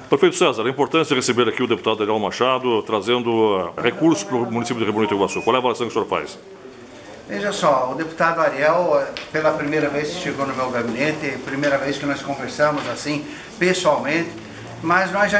Prefeito César, a importância de receber aqui o deputado Ariel Machado, trazendo recursos para o município de Rio Bonito do Iguaçu. Qual é a avaliação que o senhor faz? Veja só, o deputado Ariel, pela primeira vez que chegou no meu gabinete, primeira vez que nós conversamos assim, pessoalmente, mas nós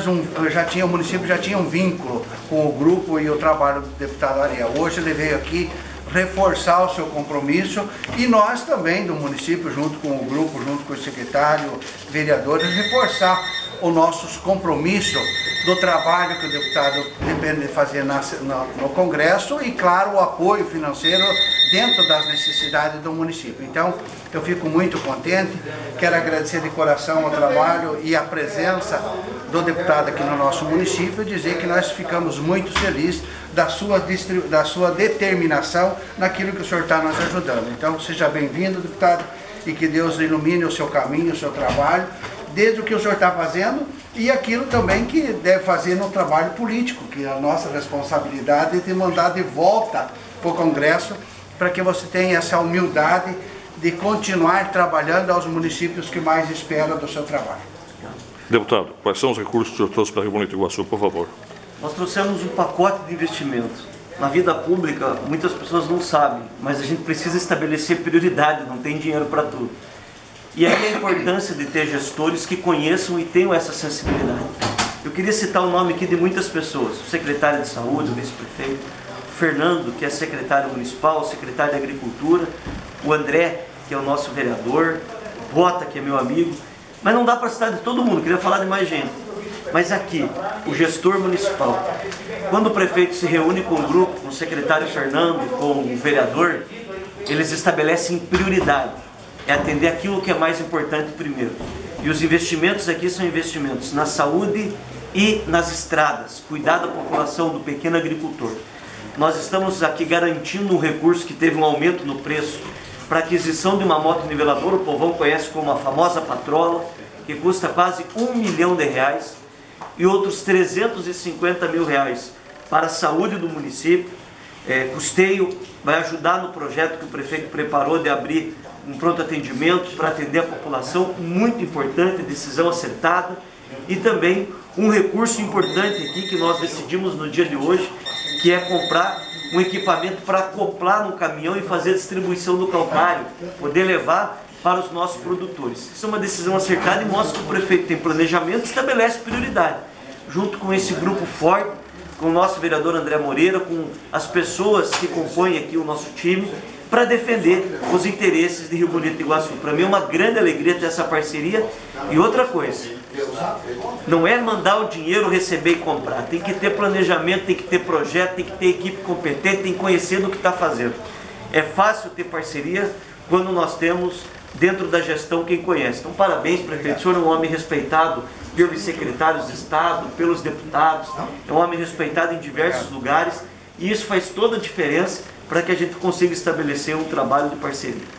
o município já tinha um vínculo com o grupo e o trabalho do deputado Ariel. Hoje ele veio aqui reforçar o seu compromisso e nós também do município, junto com o grupo, junto com o secretário, vereadores, reforçar os nossos compromissos do trabalho que o deputado depende de fazer no Congresso e, claro, o apoio financeiro dentro das necessidades do município. Então, eu fico muito contente, quero agradecer de coração o trabalho e a presença do deputado aqui no nosso município e dizer que nós ficamos muito felizes da sua determinação naquilo que o senhor está nos ajudando. Então, seja bem-vindo, deputado, e que Deus ilumine o seu caminho, o seu trabalho, desde o que o senhor está fazendo e aquilo também que deve fazer no trabalho político, que é a nossa responsabilidade de mandar de volta para o Congresso, para que você tenha essa humildade de continuar trabalhando aos municípios que mais esperam do seu trabalho. Deputado, quais são os recursos que o senhor trouxe para Rio Bonito do Iguaçu, por favor? Nós trouxemos um pacote de investimento. Na vida pública, muitas pessoas não sabem, mas a gente precisa estabelecer prioridade, não tem dinheiro para tudo. E aí a importância de ter gestores que conheçam e tenham essa sensibilidade. Eu queria citar o nome aqui de muitas pessoas, o secretário de Saúde, o vice-prefeito, o Fernando, que é secretário municipal, o secretário de Agricultura, o André, que é o nosso vereador, o Bota, que é meu amigo, mas não dá para citar de todo mundo, queria falar de mais gente. Mas aqui, o gestor municipal, quando o prefeito se reúne com o grupo, com o secretário Fernando, com o vereador, eles estabelecem prioridade, é atender aquilo que é mais importante primeiro. E os investimentos aqui são investimentos na saúde e nas estradas, cuidar da população, do pequeno agricultor. Nós estamos aqui garantindo um recurso que teve um aumento no preço para aquisição de uma moto niveladora, o povão conhece como a famosa patrola, que custa quase R$1 milhão, e outros R$350 mil para a saúde do município. Custeio vai ajudar no projeto que o prefeito preparou de abrir um pronto atendimento para atender a população, muito importante, decisão acertada. E também um recurso importante aqui que nós decidimos no dia de hoje, que é comprar um equipamento para acoplar no caminhão e fazer a distribuição do calcário, poder levar para os nossos produtores. Isso é uma decisão acertada e mostra que o prefeito tem planejamento e estabelece prioridade. Junto com esse grupo forte, com o nosso vereador André Moreira, com as pessoas que compõem aqui o nosso time, para defender os interesses de Rio Bonito do Iguaçu. Para mim é uma grande alegria ter essa parceria. E outra coisa, não é mandar o dinheiro, receber e comprar. Tem que ter planejamento, tem que ter projeto, tem que ter equipe competente, tem que conhecer do que está fazendo. É fácil ter parceria quando nós temos dentro da gestão quem conhece. Então, parabéns, prefeito. O senhor é um homem respeitado pelos secretários de Estado, pelos deputados, é um homem respeitado em diversos lugares, e isso faz toda a diferença para que a gente consiga estabelecer um trabalho de parceria.